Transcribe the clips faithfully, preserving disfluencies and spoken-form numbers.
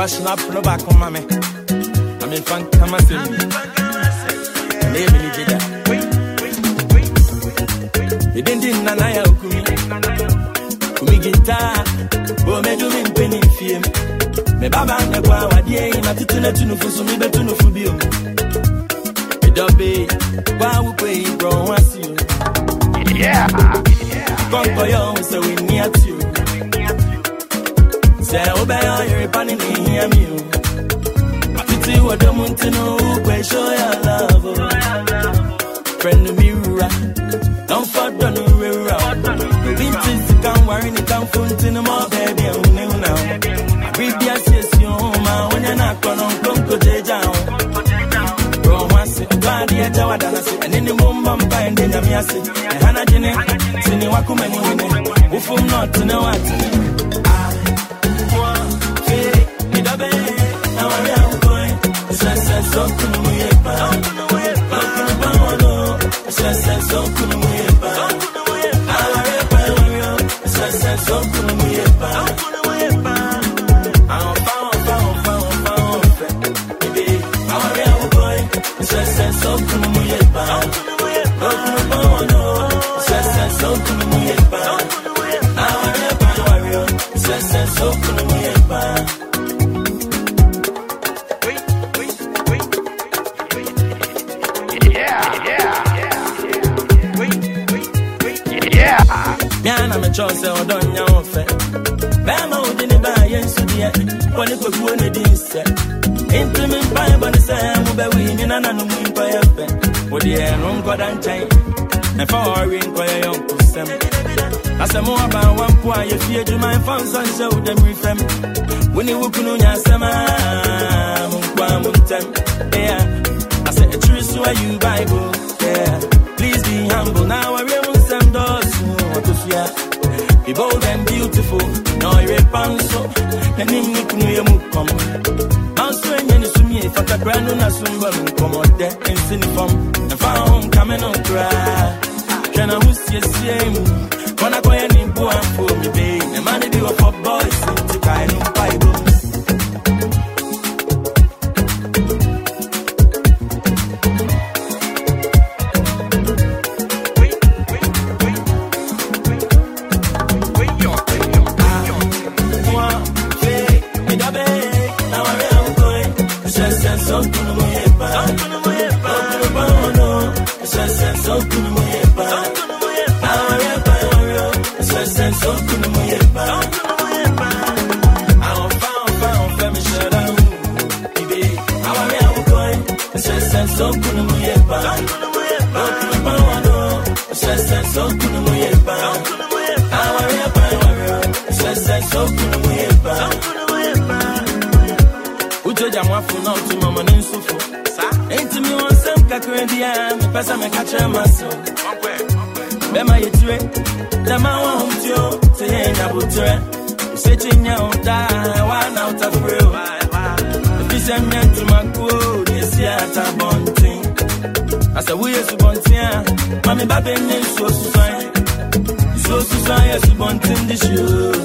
fashion up no back on mommy. I'm in fun, come and see me. Name me, Jida. You didn't know I Kumi. Kumi guitar, but me do me penny fame. Me baba and the power, dear, not to tune to no for me, but to no for you. Me dobby, why we pay, bro, once you. Yeah, come for you, so we near to you. Say, obey all your panning hear me. Pity what the moon to know, where show your love. Friend of mirror, don't fuck the new mirror. The vintage can't worry, it can't fool in the more, baby. I'm new now. Read the association, man, when you're not gonna come to the down. Bro, once it, glad the edge of the and in the moment, I'm the Yamiasi. And Hannah Jenny, Sini Wakumani, who not to know what. So could we have so could we Chose or don't know of it. Bama would in buy and Sudia, when it was one of these. Implement by the same, will be winning and unknown by a pen. Would the air room got unchained? And for ring by a young person. As a more about one point, you fear to my funds and show them refem. When you walk on your summer, yeah. I said, a truth where you Bible, yeah. Please be humble. Now I will send those who want to fear. Be bold and beautiful, no you're a panso, and in me can you move come. Mouse when you see me, if I can brand on a sumber, come out there in uniform, and found coming on cry. Can I miss your same? When I go any boy for me, babe, and money do for boys, to kind of Bible. Pesa me catch a muscle. Bema yetre, the man won't you say na butre. Setting you die, one out of real. The fisherman to my cool, this year at a bunting. I said, we are Subontia, Mammy Baby name so fine. So society is bunting the show.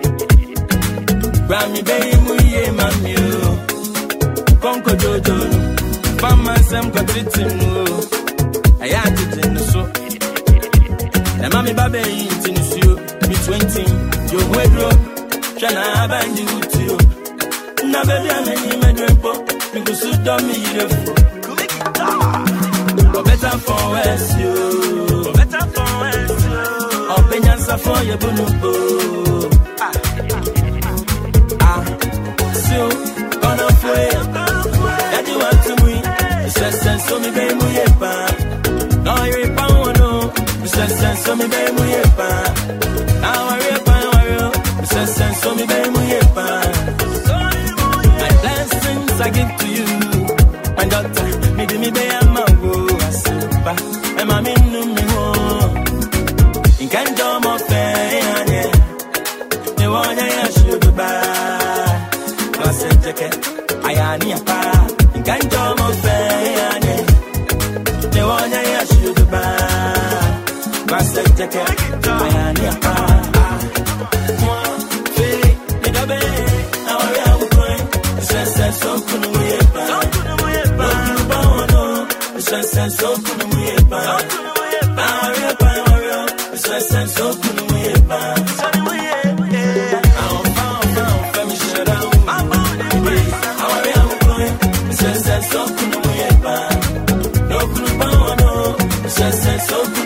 Grammy Bay, we mammy. Conco Jojo, Mama Sam Catritin. I had it in the so. And Mammy Baby in you, be twenty, your wardrobe, Shana Aband you to you. Now, baby, I'm in my dream book, because you don't need a fool. Or better for West, you. Better for West, you. Or Penyansa for your bonubo. Ah, so, gonna feel that you want to win. Says, so me, baby, no, you're a power, no. Says, so me, baby, now I reap my says, so me, baby, my blessings I give to you. My daughter, me, me, baby, I'm a go. And my min, no, me, oh. In can't do more fair. You want to shoot by. Cause it's a cat. I am near pa. In can't do more fair. You want to shoot by. Cause it's a cat. I am near pa. so sense so kunu mu ye pa. Na re pa wario, so sense so kunu mu ye pa. I'm found found femi shada u. Awari am going, so sense so kunu mu ye pa. No kunu pa no, so sense so